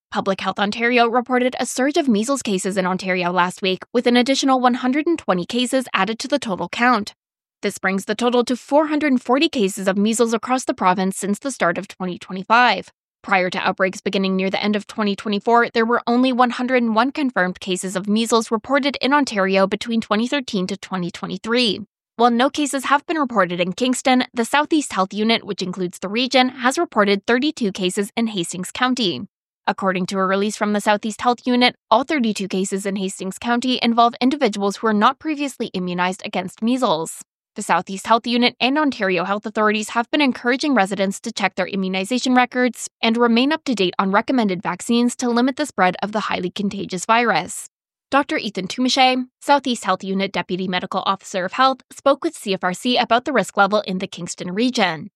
Public Health Ontario reported a surge of measles cases in Ontario last week, with an additional 120 cases added to the total count. This brings the total to 440 cases of measles across the province since the start of 2025. Prior to outbreaks beginning near the end of 2024, there were only 101 confirmed cases of measles reported in Ontario between 2013 to 2023. While no cases have been reported in Kingston, the Southeast Health Unit, which includes the region, has reported 32 cases in Hastings County. According to a release from the Southeast Health Unit, all 32 cases in Hastings County involve individuals who were not previously immunized against measles. The Southeast Health Unit and Ontario health authorities have been encouraging residents to check their immunization records and remain up to date on recommended vaccines to limit the spread of the highly contagious virus. Dr. Ethan Toumache, Southeast Health Unit Deputy Medical Officer of Health, spoke with CFRC about the risk level in the Kingston region.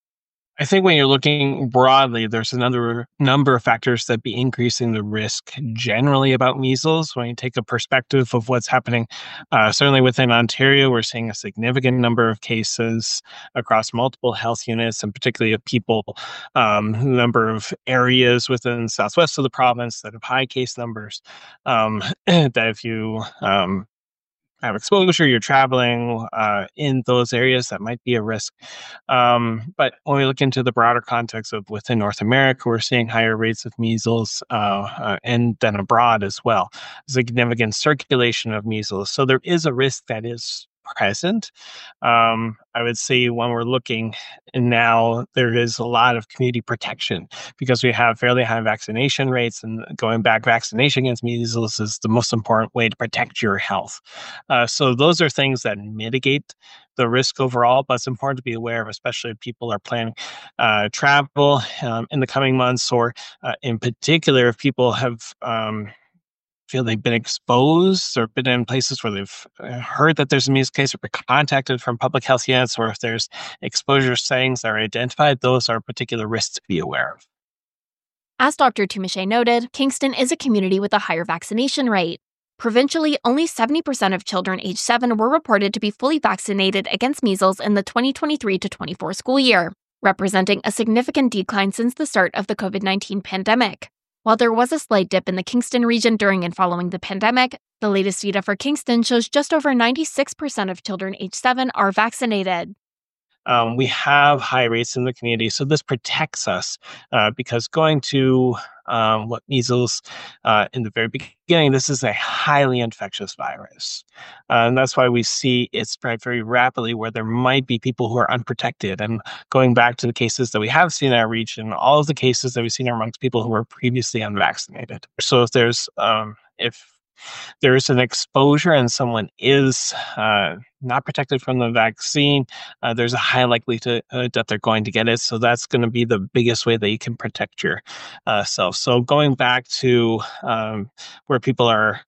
I think when you're looking broadly, there's another number of factors that be increasing the risk generally about measles. When you take a perspective of what's happening, certainly within Ontario, we're seeing a significant number of cases across multiple health units, and particularly of people, number of areas within the southwest of the province that have high case numbers. That if you have exposure, you're traveling in those areas, that might be a risk. But when we look into the broader context of within North America, we're seeing higher rates of measles and then abroad as well. Significant circulation of measles. So there is a risk that is present. I would say when we're looking now, there is a lot of community protection because we have fairly high vaccination rates, and going back, vaccination against measles is the most important way to protect your health. So those are things that mitigate the risk overall, but it's important to be aware of, especially if people are planning travel in the coming months, or in particular, if people have feel they've been exposed or been in places where they've heard that there's a measles case or been contacted from public health units, or if there's exposure settings that are identified, those are particular risks to be aware of. As Dr. Toumache noted, Kingston is a community with a higher vaccination rate. Provincially, only 70% of children aged 7 were reported to be fully vaccinated against measles in the 2023 to 24 school year, representing a significant decline since the start of the COVID-19 pandemic. While there was a slight dip in the Kingston region during and following the pandemic, the latest data for Kingston shows just over 96% of children aged 7 are vaccinated. We have high rates in the community, so this protects us because going to what measles in the very beginning, this is a highly infectious virus. And that's why we see it spread very rapidly where there might be people who are unprotected. And going back to the cases that we have seen in our region, all of the cases that we've seen are amongst people who were previously unvaccinated. So if there's an exposure and someone is not protected from the vaccine, there's a high likelihood that they're going to get it. So that's going to be the biggest way that you can protect yourself. So going back to where people are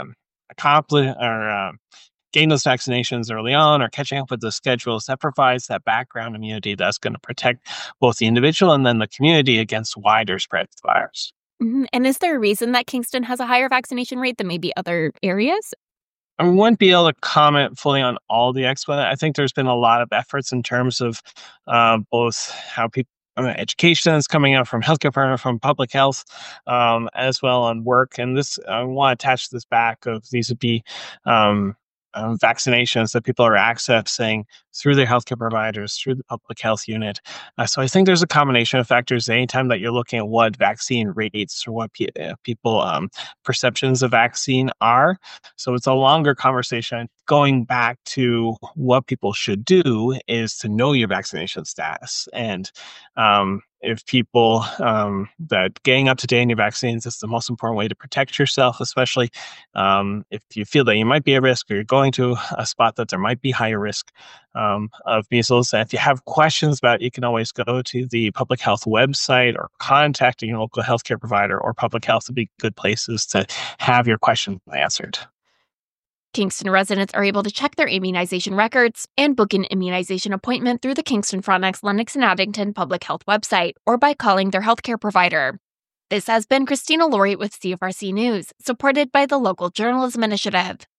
getting those vaccinations early on or catching up with the schedules, that provides that background immunity that's going to protect both the individual and then the community against wider spread of the virus. Mm-hmm. And is there a reason that Kingston has a higher vaccination rate than maybe other areas? I wouldn't be able to comment fully on all the explanation. I think there's been a lot of efforts in terms of both how people education is coming out from healthcare partner, from public health, as well on work. And this, I want to attach this back of these would be vaccinations that people are accessing through their healthcare providers, through the public health unit. So I think there's a combination of factors anytime that you're looking at what vaccine rates or what people perceptions of vaccine are. So it's a longer conversation. Going back to what people should do is to know your vaccination status. And if people that getting up to date on your vaccines is the most important way to protect yourself, especially if you feel that you might be at risk or you're going to a spot that there might be higher risk of measles. And if you have questions about it, you can always go to the public health website or contacting your local healthcare provider or public health would be good places to have your questions answered. Kingston residents are able to check their immunization records and book an immunization appointment through the Kingston, Frontenac, Lennox, and Addington Public Health website or by calling their healthcare provider. This has been Christina Laurie with CFRC News, supported by the Local Journalism Initiative.